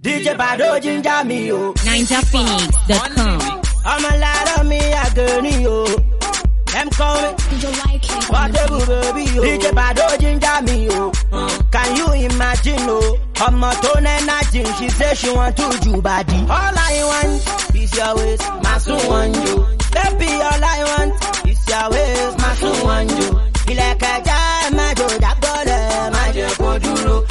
DJ Bado ginger me, yo. NinjaPhoenix.com. I'm a lot of me, I girl, yo. Them coming. Whatever, baby, yo. DJ Bado ginger me, yo. Can you imagine, oh? I'm a tone and nothing. She says she want to do body. All I want is your waist, my son want you. Baby, all I want is your waist, my son want you. He like a jam, my do that body, my do koduro.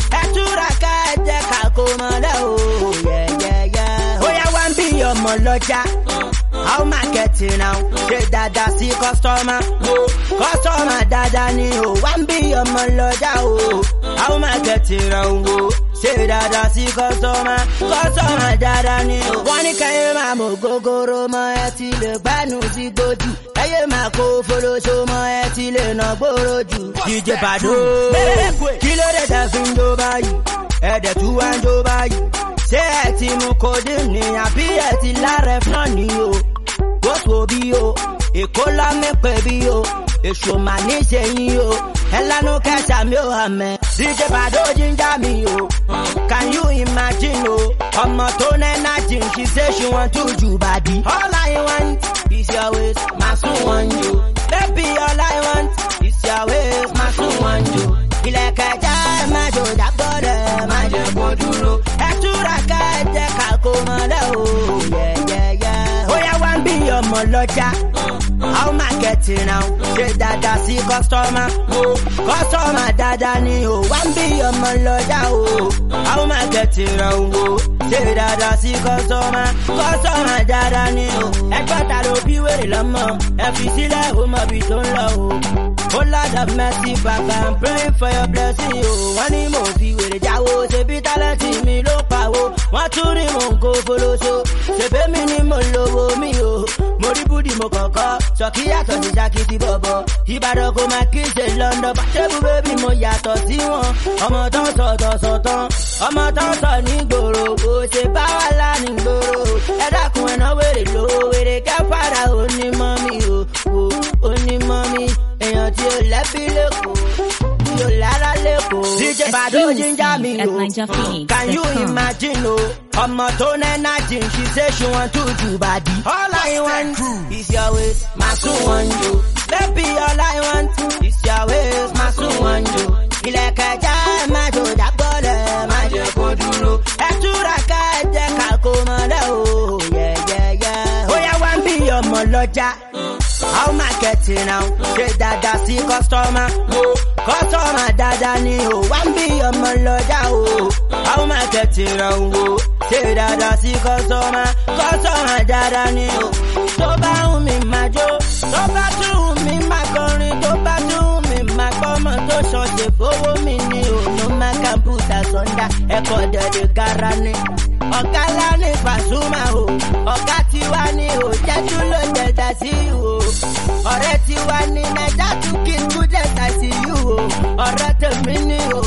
Oh yeah, one be your moloja. How marketing now? Say dada see customer. Customer dada ni oh. One be your moloja oh. How marketing now? Say dada see customer. Customer dada ni oh. One kaye ma mo gogoro ma eti le banu si goju. Kaye ma ko follow so ma eti le no gboroju. DJ Bado. Kilo de da findo bayi. Ẹ̀dẹ̀ tú wá ń jó báyìí. Ṣé ẹ ti mú kódì ní àbí ẹ ti lára ẹ̀fọn ni o? Gbóṣù bí o, Èkó lámẹ́pẹ́ bí o, èṣù mà ní ṣe yín o. Ẹ lánú kẹta mi ò hàmẹ́. DJ Bado ginger mi o. Can you imagine o? Ọmọ tó nẹ́nà jìn, she say she want to do body. All I want is your waist, my son want you. Baby, all I want is your waist, my son want you. Ilẹ̀ kẹjá ẹ má jò dábọ̀dẹ̀. Moloja, how marketing now? Say dada see customer, customer dada ni oh. One be your moloja oh. How marketing now? Say dada see customer, customer dada ni oh. Ẹgbẹ́ta ló bí wèrè lọ́mọ, ẹ fi sílẹ̀ ó mọ̀ bí tó ń lọ o. Oh Lord of mercy, Papa, I'm praying for your blessing oh. Wọ́n ní mo fi wèrè jáwó, ṣebí tálẹ́ǹtì mi ló pawó. Wọ́n tún ní mo ń kó folóso, ṣebí mi ni mo lówó mi o. Mo rí búdì mo kọ̀kọ́, sọ̀kí yàtọ̀ sí jákìtì bọ̀bọ̀. Ìbàdàn kò máa kí ṣe London, bàtẹ́bù bébí mo yàtọ̀ sí wọn. Ọmọ tán sọ̀tọ̀ sọ̀tán, ọmọ tán sọ̀ ní gbòòrò. Kò ṣe bá wà láàní gbòòrò. Ẹ dákun ẹ̀nà wèrè ló wèrè kẹ́fàdà onímọ̀ mi o. Onímọ̀ mi, èèyàn tí ó lẹ́bí lẹ́kọ̀ọ́. Tí ó lára lẹ́kọ̀ọ́. DJ Bado ginger me o. Can you imagine o? Ọmọ tó nẹ́nà jìn, she say she want to do body. All I want is your waist, my son want you. Baby, all I want is your waist, my son want you. Ilẹ̀ kẹjá ẹ má jò dábọ̀lẹ̀, má jẹ́ kó dúró. Ẹ túra ká ẹ jẹ́ ká kó mọ́lẹ̀ o. Ó yá wá ń bí ọmọ lọ́jà. How marketing now? Say dada see customer, customer dada ni o. One be your moloja o. How marketing now? Say dada see customer, customer dada ni o. Tó bá wù mí máa jó, tó bá tún wù mí máa kọrin, tó bá tún wù mí máa gbọ́mọ tó ṣọ̀ṣẹ̀ fowó mi ni o. No man can put us under. Ẹ̀kọ́ dẹ̀dẹ̀ kára ni. Ọ̀gá ńlá ní Pasuma o. Ọ̀gá tiwa ni o. Jẹ́jú ló jẹ̀dá sí o. Ọ̀rẹ́ tiwa ni Naija tún kí n kú jẹ̀dá sí o. Ọ̀rẹ́ tèmi ni o.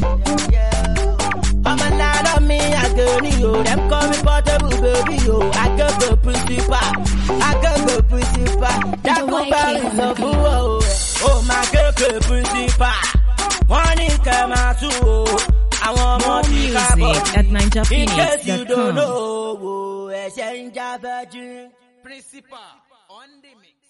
Ọmọ lára mi àgẹ̀ ni o. Dem call me Portable baby o. Àgẹ̀gbẹ̀ principal. Àgẹ̀gbẹ̀ principal. Dákun bá mi sọ fún o. Ó máa gẹ̀gbẹ̀ principal. Wọ́n ní kẹ́ máa sùn o. Àwọn ọmọ tí ká bọ̀. In case you don't know, ẹ̀ṣẹ̀ ń já virgin. Principal on the mix.